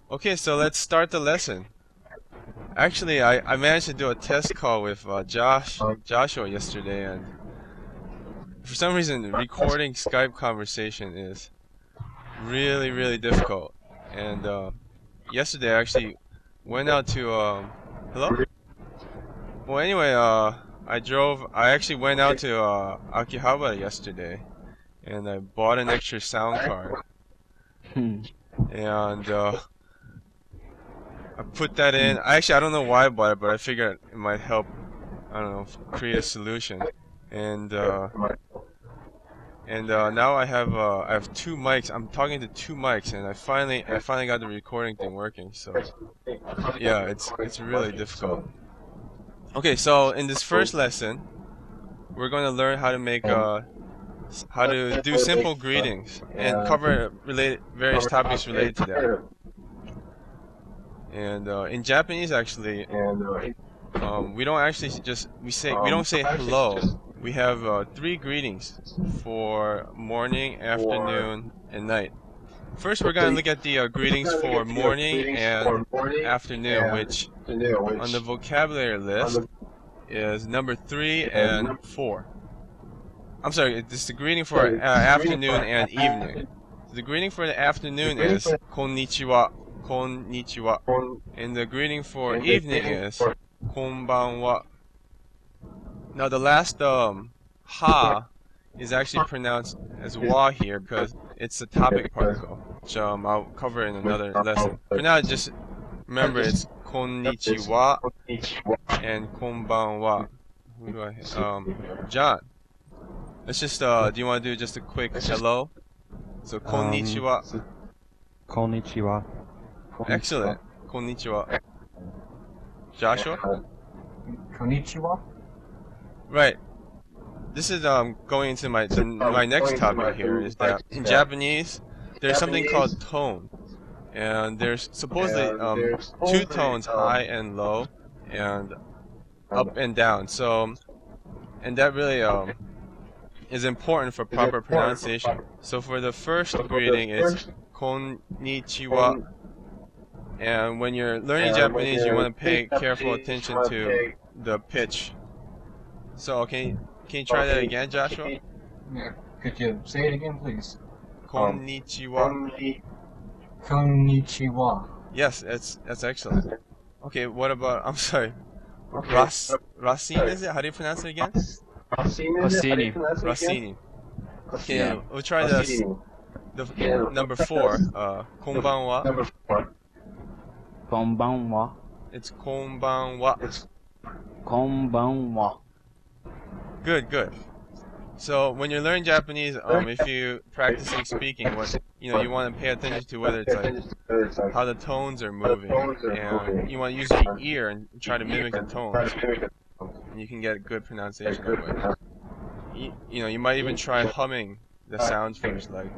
Okay, so let's start the lesson. Actually, I managed to do a test call with Joshua yesterday, and for some reason, recording Skype conversation is really difficult. And yesterday, I actually went out to hello. Well, anyway, I actually went out to Akihabara yesterday, and I bought an extra sound card, Hmm. and I put that in. I don't know why I bought it, but I figured it might help. I don't know, create a solution. And now I have two mics. I'm talking to two mics, and I finally got the recording thing working. So yeah, it's really difficult. Okay, so in this first lesson, we're going to learn how to make how to do simple greetings and cover various topics related to that. And in Japanese, actually, we don't actually we don't say hello. We have three greetings for morning, afternoon, and night. First, we're gonna look at the greetings for morning and afternoon, which on the vocabulary list is number 3 and 4. I'm sorry, this is the greeting for afternoon and evening. So the greeting for the afternoon is konnichiwa, konnichiwa, and the greeting for evening is konbanwa. Now the last ha is actually pronounced as wa here because it's a topic particle, which I'll cover in another lesson. For now, just remember it's konnichiwa and konbanwa. Who do I have? John. Let's just do you want to do just a quick hello? So konnichiwa. Konnichiwa. Excellent. Konnichiwa. Joshua? Konnichiwa. Right. This is going into my next topic here is that in Japanese there's something called tone, and there's supposedly two tones, high and low, and up and down. So, and that really is important for proper pronunciation. So for the first greeting, it's konnichiwa. And when you're learning Japanese, you want to pay careful attention to the pitch. So can you try that again, Joshua? Yeah. Could you say it again, please? Konnichiwa. Konnichiwa. Yes, that's excellent. Okay, what about, I'm sorry, Racine, is it? How do you pronounce it again? Rossini. Racine. Okay, Yeah. we'll try the number 4, konbanwa. Konbanwa. It's konbanwa. Konbanwa. Good. So when you're learning Japanese, if you practicing speaking, you want to pay attention to whether it's like how the tones are moving, and you want to use your ear and try to mimic the tones, and you can get good pronunciation that way. You might even try humming the sounds first, like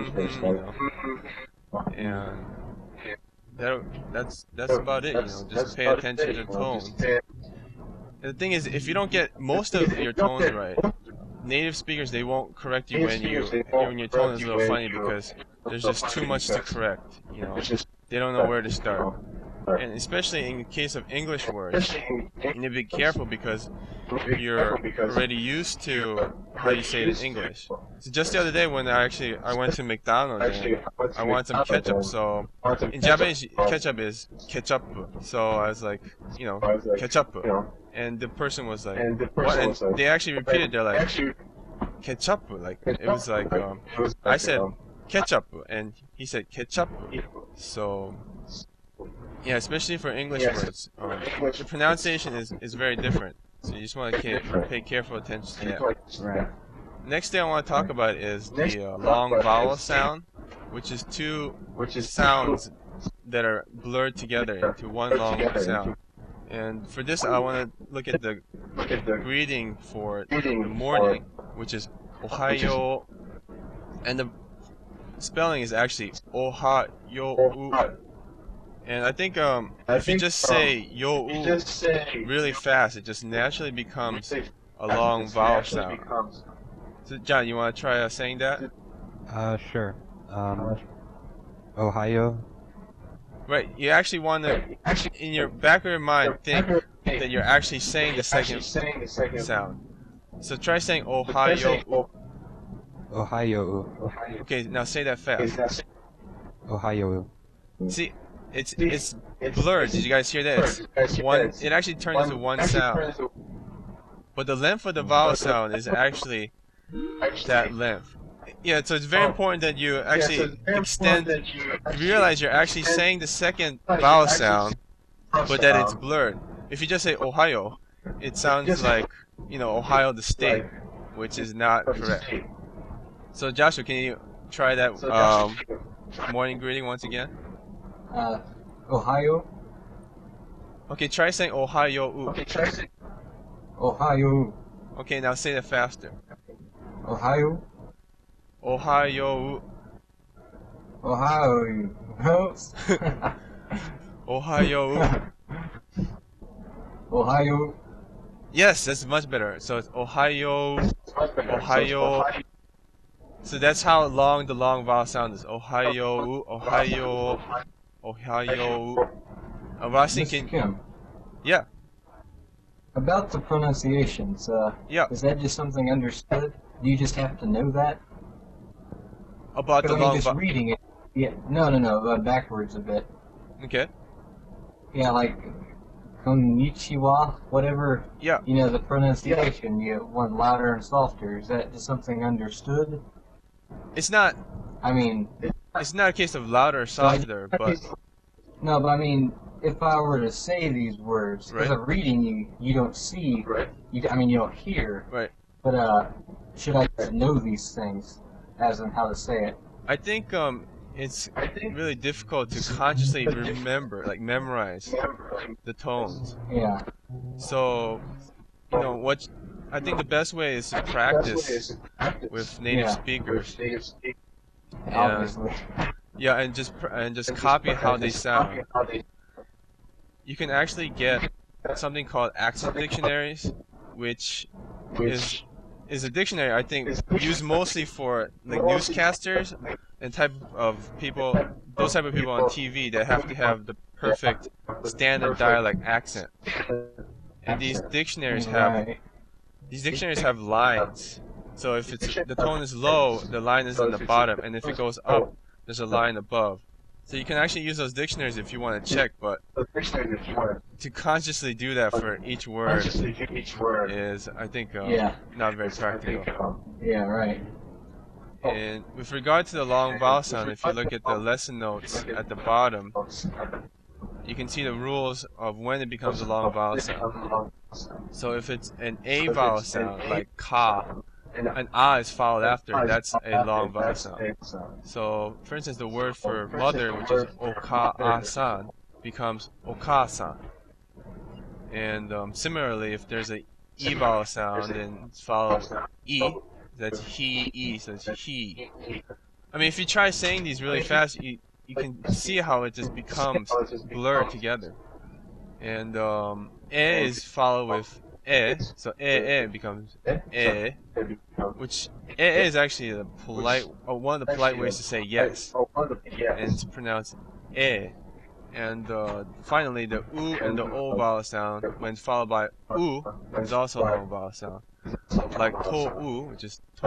and that's about it. Just pay attention to tones. And the thing is, if you don't get most of your tones right, native speakers, they won't correct you when your tone is a little funny because there's just too much to correct. They don't know where to start. And especially in the case of English words, you need to be careful because you're already used to how you say it in English. So just the other day when I went to McDonald's and I wanted some ketchup. So in Japanese, ketchup is ketchup. So I was like, ketchup. And the person was like, what? And they actually repeated, they're like, ketchup. Like, it was like, I said ketchup, and he said ketchup. So, yeah, especially for English words, the pronunciation is very different. So you just want to pay careful attention to that. Right. Next thing I want to talk about is the long vowel sound, which is two sounds that are blurred together into one long sound. And for this, I want to look at the greeting for the morning, which is ohayo, and the spelling is actually ohayo. And I think if you just say yo really fast, it just naturally becomes a long vowel sound. So John, you want to try saying that? Sure. Ohio. Right. You actually want to, in your back of your mind, think that you're actually saying the second sound. So try saying Ohio. Ohio. Okay, now say that fast. Ohio. See, it's blurred. Did you guys hear that? It's one. It actually turns into one sound. But the length of the vowel sound is actually that length. Yeah, so it's very important that you actually extend. You realize you're actually saying the second vowel sound, but that it's blurred. If you just say Ohio, it sounds like, you know, Ohio the state, which is not correct. So Joshua, can you try that morning greeting once again? Ohio. Okay, try saying Ohio. Ohio. Okay, now say that faster. Ohio. Ohio. Ohio. Ohio. Ohio. Yes, that's much better. So it's Ohio. Ohio. So that's how long the long vowel sound is. Ohio. Ohio. Ohio. Rossing, Mr. Kim, yeah. about the pronunciations, Yeah. is that just something understood? Do you just have to know that? About the Because I mean, long just vowel. reading it. Yeah, no, backwards a bit. Okay. Yeah, like konnichiwa, whatever. Yeah. You know, the pronunciation, you want louder and softer. Is that just something understood? It's not. I mean, It's not a case of louder or softer, but no, but I mean, if I were to say these words, because Right. of reading, you don't see. You don't hear. right. But should I just know these things, as in how to say it? I think it's really difficult to consciously remember, like memorize the tones. Yeah. So, you know what? I think the best way is to practice with native Yeah. speakers. And, Obviously. yeah, and just copy how they sound. You can actually get something called accent dictionaries, which is a dictionary I think used mostly for like newscasters and type of people, those type of people on TV that have to have the perfect standard dialect accent. And these dictionaries have lines. So if the tone is low, the line is in the bottom, and if it goes up, there's a line above. So you can actually use those dictionaries if you want to check, but to consciously do that for each word is, I think, Yeah. not very practical. Yeah, right. And with regard to the long vowel sound, if you look at the lesson notes at the bottom, you can see the rules of when it becomes a long vowel sound. So if it's an A vowel sound, like ka, an A is followed after, that's a long vowel sound. So, for instance, the word for mother, which is oka-a-san, becomes oka-san. And similarly, if there's a E vowel sound and it's followed E, that's he, so it's he. I mean, if you try saying these really fast, you can see how it just becomes blurred together. And E is followed with E, so E becomes E, which E is actually the polite, or one of the polite ways to say yes, and it's pronounced E. And finally, the U and the O vowel sound, when followed by U, is also a long vowel sound. Like to-u, which is to,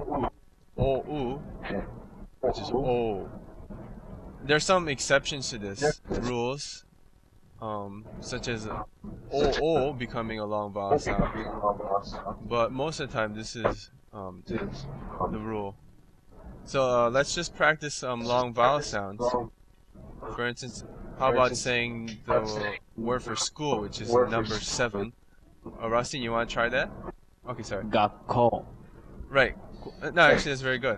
o-u, which is o. There's some exceptions to this rules, such as o becoming a long vowel sound. But most of the time, this is the rule. So let's just practice some long vowel sounds. For instance, how about saying the word for school, which is number 7? Rustin, you want to try that? Okay, sorry. 学校 Right. No, actually, that's very good.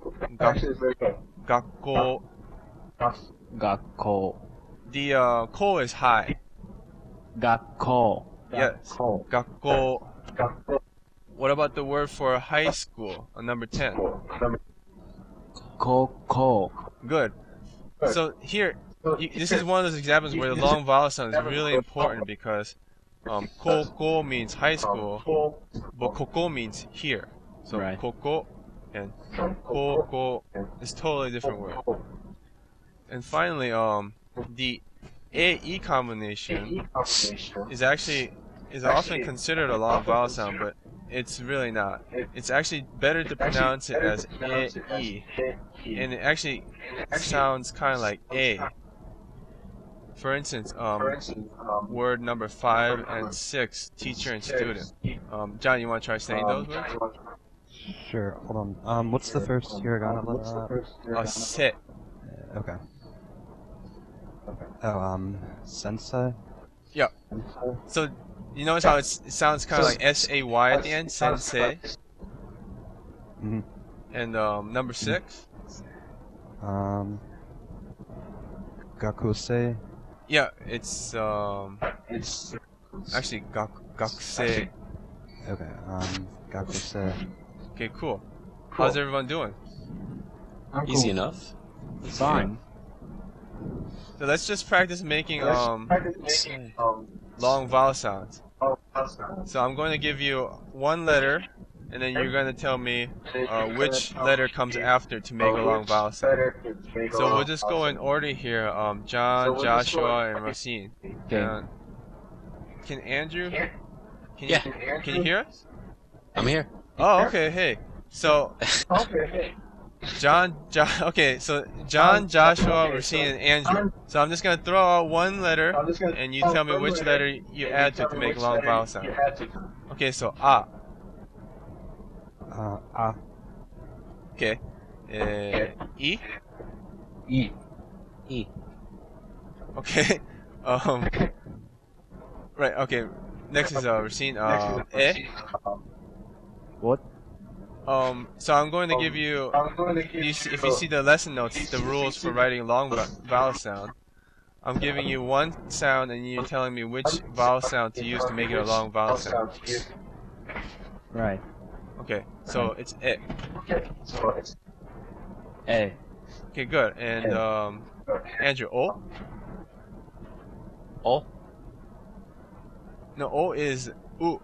Gakko. 学校 The ko is high. 学校 Yes. Gakko. What about the word for high school? Number 10. 高校 Good. So here, this is one of those examples where the long vowel sound is really important because koko means high school, but koko means here. So Right. koko and koko is totally different word. And finally, the AE combination is often considered a long vowel sound, but it's really not. It's actually better to pronounce it as AE, and it actually sounds kind of like A. For instance, word number 5 and 6, teacher and student. John, you want to try saying those words? Sure, hold on. What's the first hiragana letter? Se. Okay. Oh, sensei? Yeah. So, you notice how it sounds kind of like S-A-Y at the end? Sensei. Mm-hmm. And number 6? Gakusei? Yeah, it's actually gakusei. Okay, gakusei. Okay, cool. How's everyone doing? Easy enough. Fine. So let's just practice making long vowel sounds. So I'm going to give you one letter, and then you're going to tell me which letter comes after to make a long vowel sound. So we'll just go in order here. John, Joshua, and Racine. Okay. Can Andrew? Yeah. Can you hear us? I'm here. Oh, okay. Hey. So. John, Joshua, Racine, and Andrew. So I'm just gonna throw out one letter, and you tell me which letter you add to make a long vowel sound. Okay, so ah. Ah. Okay. E. E. E. Okay. Right. Okay. Next is Racine. E. What? So I'm going to give you, if you see the lesson notes, the rules for writing a long vowel sound. I'm giving you one sound, and you're telling me which vowel sound to use to make it a long vowel sound. Right. Okay, so it's E. A. Okay, good. And Andrew, O? O. No, O is U.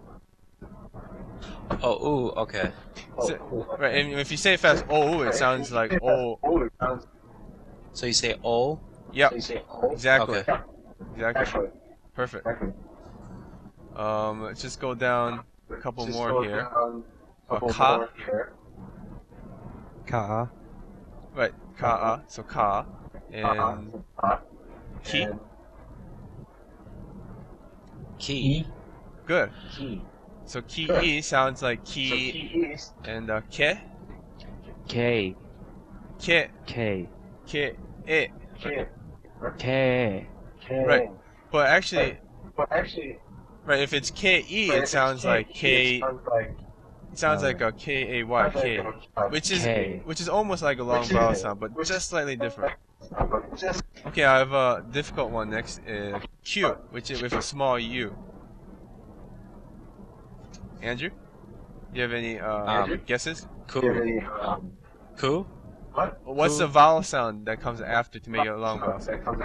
Oh, ooh, okay. So, right, and if you say it fast, O, it sounds like O. So you say O? Yep, exactly. Okay. Exactly. Perfect. Let's just go down a couple more here. Ka. Ka. Right, ka. So ka. And ki. Key. Good. So ki sounds like ki. And ke. K. Ke. K. Ke. E. K. Right. But actually, right, if it's ke, it sounds like k. It sounds like a k-a-y, k, which is almost like a long vowel sound, but just slightly different. Okay, I have a difficult one next. Q, which is with a small u. Andrew, do you have any guesses? Ku. Ku? What's the vowel sound that comes after to make it a long vowel sound?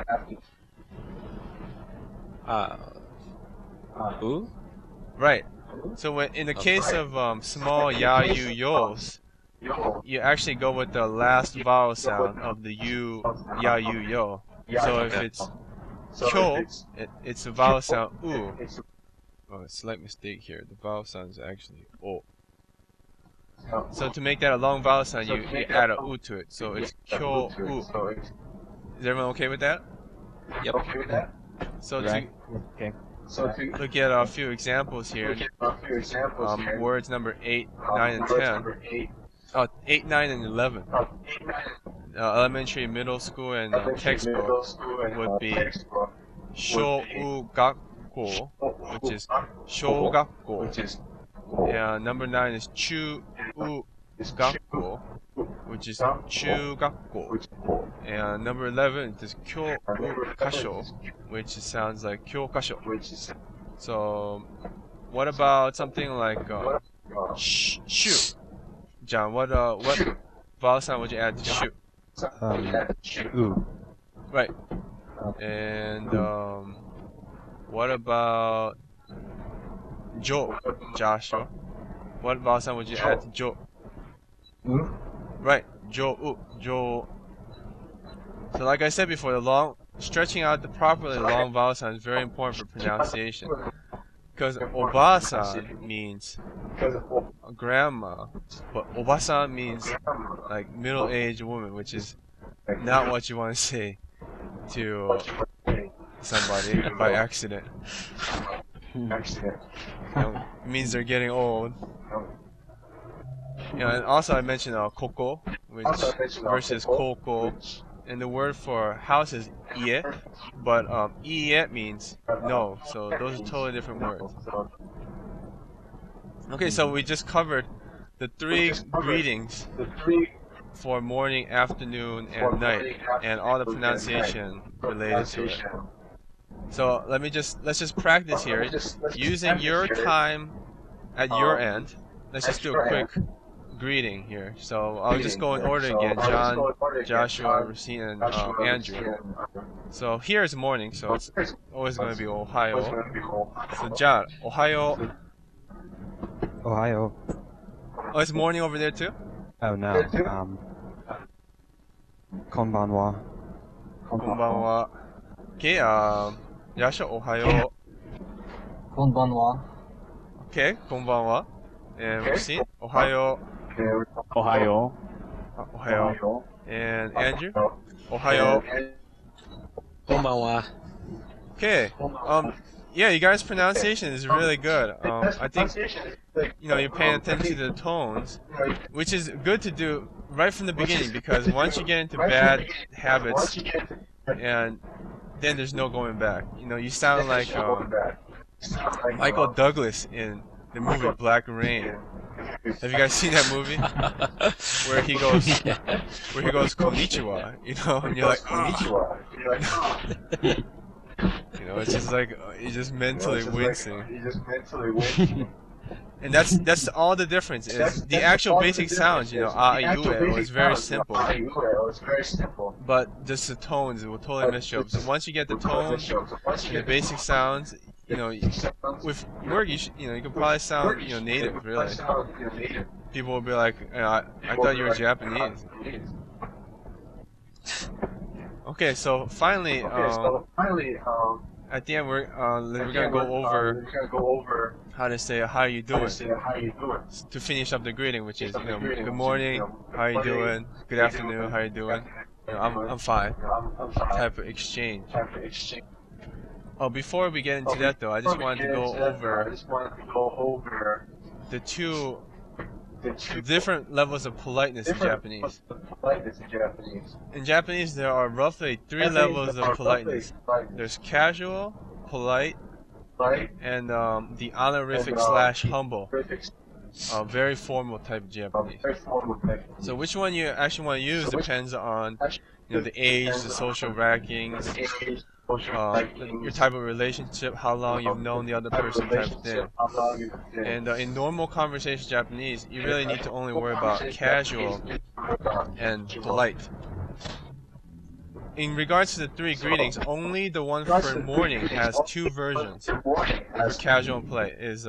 U? Right. So in the case of small ya, yu, yos, you actually go with the last vowel sound of the u, ya, yu, yo. So if it's kyo, it's a vowel sound u. Oh, slight mistake here. The vowel sound is actually o. So to make that a long vowel sound, you add a u to it. So it's kyo u. Is everyone okay with that? Yep. So Right. Okay. to look at a few examples here. Words number 8, 9, and 10. 8, 9, and 11. Elementary, middle school, and textbook would be shōugakko, which is shōgakko. And number 9 is chūgakko, which is chūgakko. And number 11 is kyokasho, which sounds like kyokasho. So, what about something like shu? John, what vowel sound would you add to shu? U. Right. And what about jo, Joshua? What vowel sound would you add to jo? Right, jo, jo. So like I said before, the long stretching out the properly long vowel sound is very important for pronunciation. Because obasan means grandma, but obasan means like middle-aged woman, which is not what you want to say to somebody by accident. It means they're getting old. And also I mentioned koko, which versus koko, and the word for house is ie, but ie means no, so those are totally different words. Okay, so we just covered the 3 greetings for morning, afternoon, and night, and all the pronunciation related to it. So let's just practice here using your time at your end. Let's just do a quick greeting here. So I'll just go in order again: John, Joshua, Racine, and Andrew. So here is morning, so it's always going to be Ohio. So John, Ohio. Ohio. Oh, it's morning over there too? Oh no. Konbanwa. Konbanwa. Okay, Yasha, Ohio. Konbanwa. Okay, konbanwa. And Racine, Ohio. Ohio. Ohio. And Andrew, Ohio. Konbanwa. Okay. Yeah, you guys' pronunciation is really good. I think you're paying attention to the tones, which is good to do right from the beginning, because once you get into bad habits, and then there's no going back. You sound like Michael Douglas in the movie Black Rain. Have you guys seen that movie? Where he goes konnichiwa, and you're like, konnichiwa. It's just like you're just mentally wincing. And that's all the difference is the actual basic sounds. A, U, E was very simple. But just the tones, it will totally mess you up. So once you get the tones and the basic sounds, with work you can probably sound native, really. People will be like, I thought you were Japanese. Okay, so finally, at the end we're gonna go over how to say how you doing to finish up the greeting, which is good morning, how you doing, good afternoon, how you doing, I'm fine, type of exchange. Oh, before we get into that though, I just wanted to go over the two different levels of politeness in Japanese. In Japanese, there are roughly 3 levels of politeness. There's casual, polite, and the honorific / humble. Very formal type of Japanese. So which one you actually want to use depends on the age, the social rankings, your type of relationship, how long you've known the other person, type of thing. And in normal conversation Japanese, you really need to only worry about casual and polite. In regards to the 3 greetings, only the one for morning has 2 versions. For casual and polite is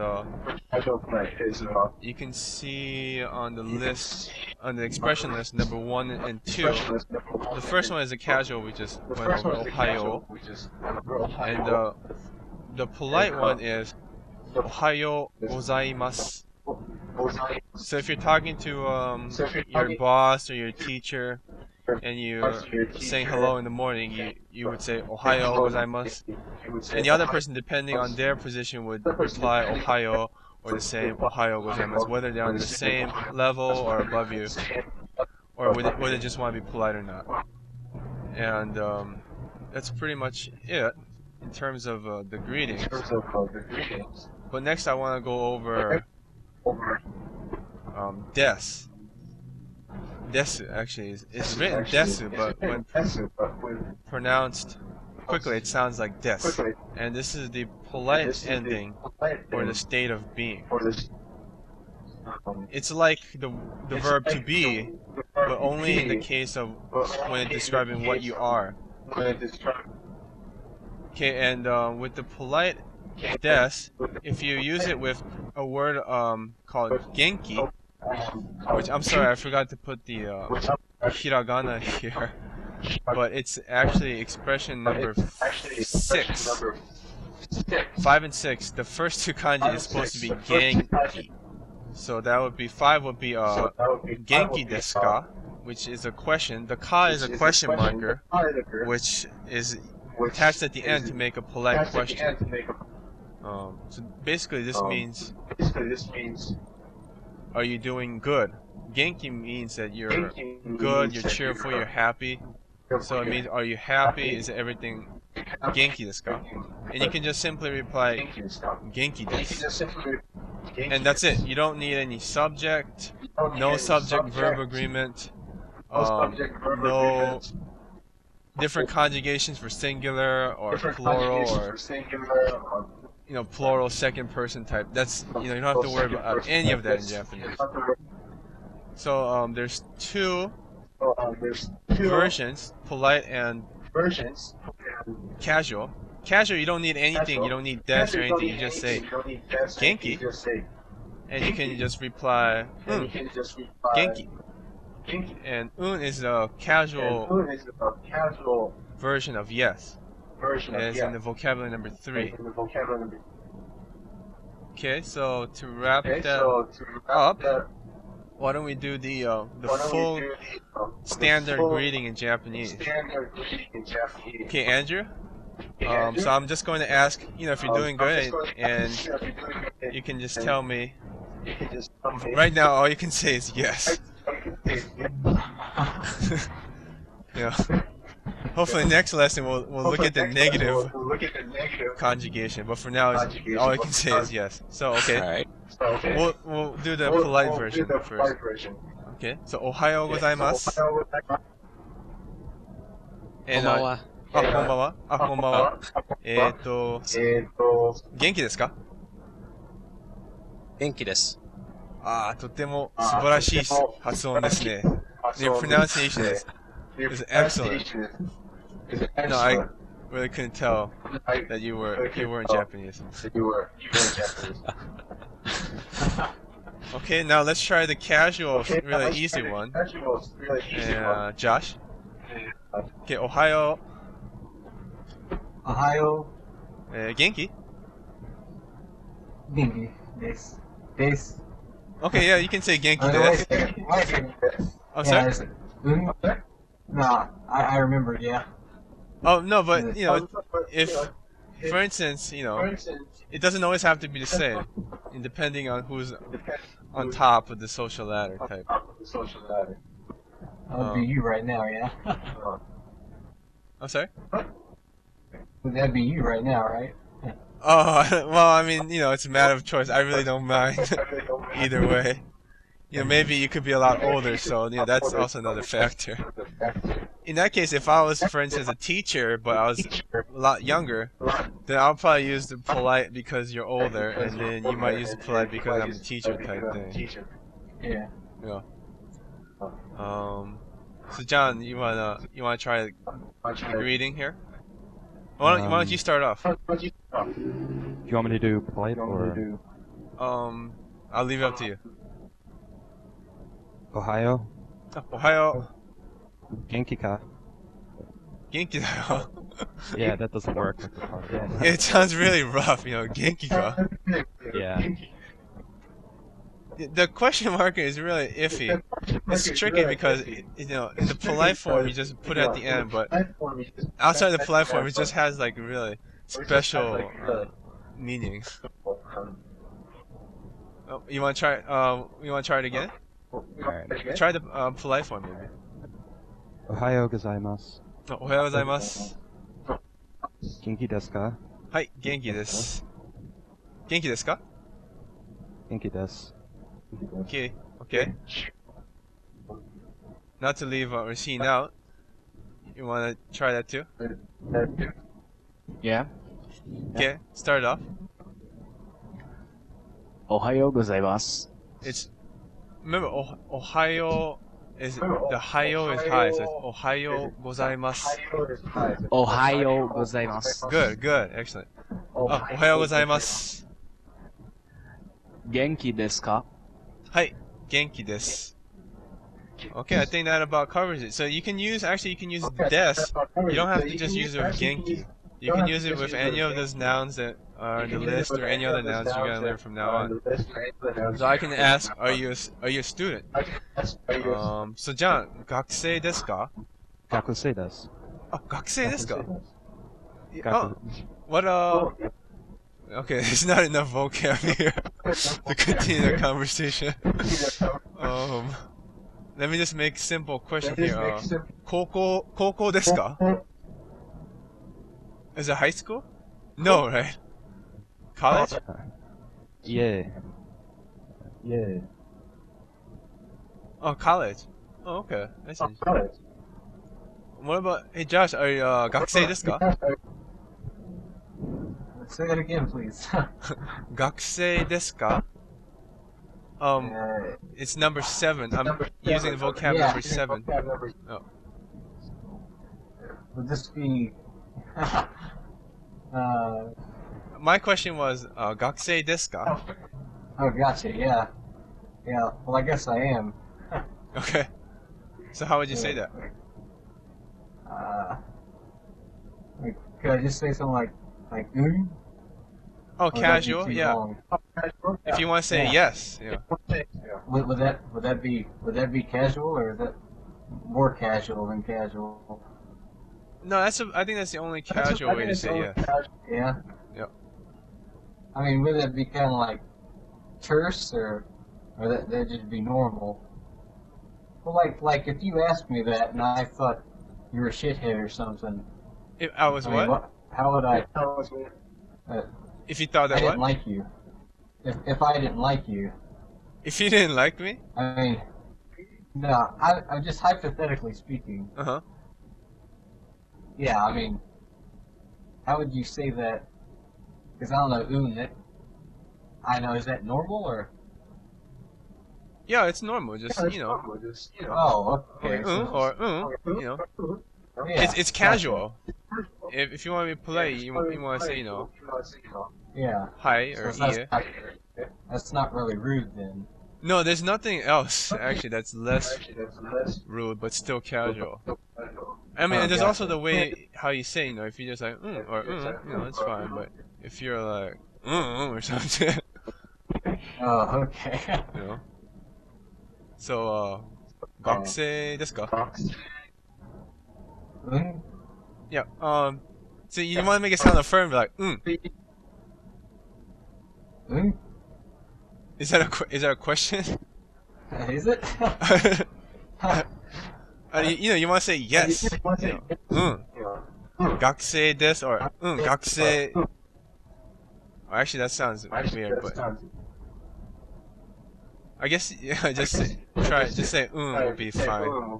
you can see on the list, on the expression list, number 1 and 2. The first one is a casual, we just went over, Ohio. And the polite one is Ohayo gozaimasu. So if you're talking to your boss or your teacher, and you're saying hello in the morning, you would say Ohayo gozaimasu. And the other person, depending on their position, would reply Ohayo or the same Ohayo gozaimasu, whether they're on the same level or above you, or whether they just want to be polite or not. And that's pretty much it in terms of the greetings. But next I want to go over desu. Desu actually is written desu, but when pronounced quickly it sounds like des. And this is the polite ending or the state of being. It's like the verb to be, but only in the case of when it's describing what you are. Okay, and with the polite des, if you use it with a word called genki, which I'm sorry, I forgot to put the hiragana here. but it's actually expression number 6. 5 and 6. The first two kanji is supposed to be genki. So that would be 5 would be genki desu ka, which is a question. The ka is a question marker, which is attached at the end to make a polite question. So basically this means, are you doing good? Genki means that you're good, you're cheerful, you're happy. So it means, are you happy? Is everything genki desu ka? And you can just simply reply genki desu. And that's it. You don't need any subject, no subject-verb agreement, no different conjugations for singular or plural or plural second person type. That's you don't have to worry about any of that in Japanese. So there's two versions, polite and casual. Casual, you don't need anything. You don't need desu or anything. You just say genki, and you can just reply genki. And is a casual version of yes. As in the vocabulary number 3. Okay, so to wrap that up, why don't we do the full standard greeting in Japanese? Okay, Andrew. So I'm just going to ask, if you're doing good, and you can just tell me. Right now, all you can say is yes. Hopefully, next lesson we'll look at the negative conjugation. But for now, all I can say is yes. So okay, we'll do the polite version first. Okay, so Ohayou gozaimasu. And こんばんは。こんばんは。元気ですか？ 元気です。 とても素晴らしい発音ですね。Your pronunciation is excellent. No, I really couldn't tell that you weren't Japanese. Okay, now let's try the casual, really easy one. And Josh. Okay, Ohayou. おはよ元気? う。元気です。です。 Okay, yeah, you can say genki desu. I'm sorry? No, I remember, yeah. Oh, no, but, if, for instance, it doesn't always have to be the same, depending on who's on top of the social ladder type. That'd be you right now, yeah? I'm sorry? That'd be you right now, right? Oh, well, I mean, it's a matter of choice. I really don't mind either way. Maybe you could be a lot older, so, that's also another factor. In that case, if I was, for instance, a teacher, but I was a lot younger, then I'll probably use the polite because you're older, and then you might use the polite because I'm a teacher type thing. Yeah. So John, you wanna try the greeting here? Why don't you start off? Do you want me to do polite or? I'll leave it up to you. Ohayou. Ohayou. Genki ka? Genki da yo. Yeah, that doesn't work with the part. It sounds really rough, genki ka. Yeah. The question mark is really iffy. It's tricky because, in the polite form you just put it at the end, but outside the polite form it just has like really special meaning. You want to try it again? Alright. Try the polite form maybe. Ohayou gozaimasu. Ohayou gozaimasu. Genki desu ka? Hai, genki desu. Genki desu ka? Genki desu. Okay. Not to leave Racine out. You want to try that too? Yeah. Okay, start off. Ohayou gozaimasu. Remember, Ohayou is the hayo is high, so it's Ohayou gozaimasu. Ohayou gozaimasu. Good, excellent. Ohayou gozaimasu. Genki desu ka? はい、元気です。 Okay, I think that about covers it. So you can use des. You don't have to just use it with Genki. You can use it with any of those nouns that are on the list or any other nouns you're gonna learn from now on. So I can ask, are you a student? So John, 学生ですか? 学生です。 Oh, 学生ですか? Oh, 学 what okay, there's not enough vocab here to continue the conversation. Let me just make simple question here. 高校ですか? Is it high school? No, right? College? Yeah. Yeah. Oh, college. Oh, okay. I see. What about, hey Josh, are you 学生ですか? Say that again, please. 学生ですか? It's number 7. I'm using the vocab number 7. Oh. Would this be... My question was, 学生ですか? Oh, gotcha, yeah. Yeah, well, I guess I am. Okay. So how would you say that? Like, could I just say something like, Oh, Or would that be casual? too Yeah. long? If you want to say Yeah. yes. Yeah. Would that be casual, or is that more casual than casual? No, I think that's the only casual way to say yes. Yeah. Yep. I mean, would that be kind of like terse, or that just be normal? Well, like if you asked me that and I thought you were a shithead or something. If I was I mean, what? how would I? If you thought I that didn't what? like you. If I didn't like you, If you didn't like me? I mean, no, I'm just hypothetically speaking. Uh-huh. Yeah, I mean, how would you say that? Because I don't know, I know, is that normal or? Yeah, it's normal. Just, you know. Oh, okay. Or, you know. Yeah, It's casual. If you want to be polite, you want to say, you know, Yeah. hi So or that's not really rude then. No, there's nothing else actually that's less rude but still casual. I mean, Oh, and there's gotcha. also the way how you say, you know, if you just like or you know, it's fine. But if you're like or something, Oh, okay. you know. So, 学生ですか? Yeah. So you want to make it sound affirmative, like Is that a question? Is it? You know, you want to say yes. You know, 学生です or 学生. Actually, that sounds weird, but I guess just say will be fine.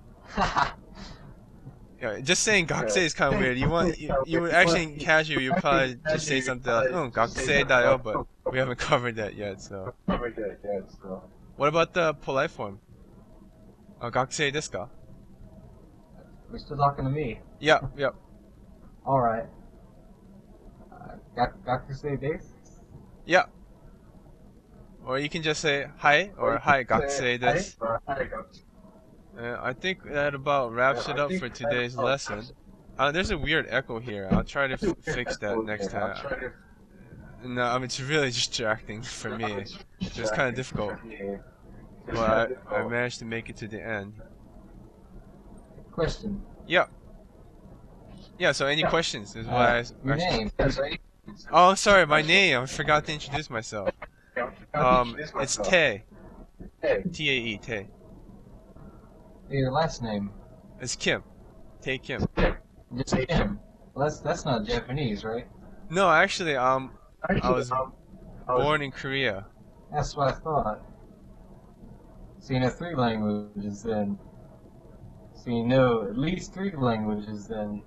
Yeah, just saying 学生 is kind of weird. You would actually in casual you probably just say something like 学生だよ, but we haven't covered that yet. So what about the polite form? 学生ですか? We're still talking to me. Yeah. All right. Dr. Say this? Yeah. Or you can just say hi or hi 学生です. I think that about wraps it up for today's lesson. There's a weird echo here. I'll try to fix that next time. No, I mean, it's really distracting for me. It's kind of difficult. But I managed to make it to the end. Question. Yeah. Yeah, so any questions? Is what I Your name. Oh, sorry, my name. I forgot to introduce myself. It's Tae. T-A-E, Tae. Your last name. It's Kim. Tae Kim. Just Kim. Well, that's not Japanese, right? No, actually, I was born in Korea. That's what I thought. So you know 3 languages then. So you know at least 3 languages then.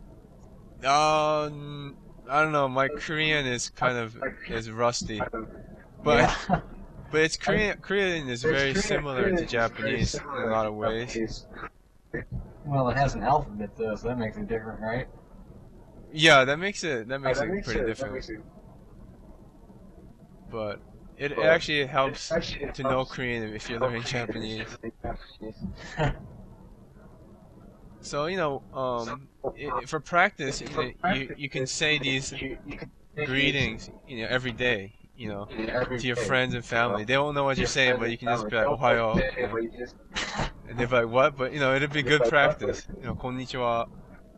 I don't know. My Korean is is rusty, but Yeah. but it's Korean is very similar to Japanese in a lot of ways. Well, it has an alphabet though, so that makes it different, right? Yeah, that makes it pretty different. But it actually helps to know Korean if you're learning Japanese. So for practice, you can say these greetings, every day, to your friends and family. They won't know what you're saying, but you can just be like, "Ohayo," and they're like, "What?" But it'll be good practice. "Konnichiwa."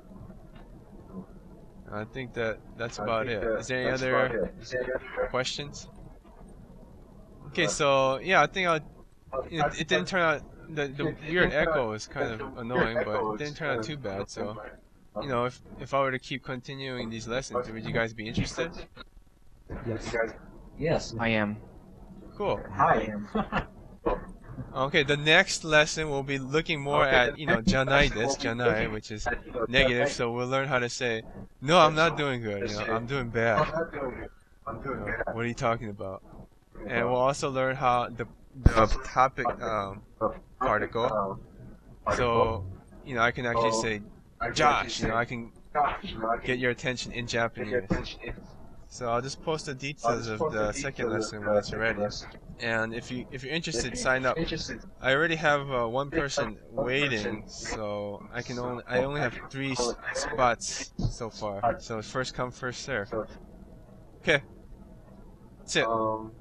I think that's about it. Is there any other questions? Okay, so yeah, I think it didn't turn out. The weird echo is kind of annoying, but it didn't turn out too bad. So, if I were to keep continuing these lessons, would you guys be interested? Yes. Yes. I am. Cool. I am. Okay, the next lesson will be looking more at, janai desu, janai, which is negative, so we'll learn how to say, "No, I'm not doing good, I'm doing bad." What are you talking about? And we'll also learn how the topic particle. So, I can actually say, "Josh," I can get your attention in Japanese. So I'll just post the details of the second lesson when it's ready. And if you're interested, sign up. I already have one person waiting, so I only have 3 spots so far. So it's first come, first serve. Okay, that's it.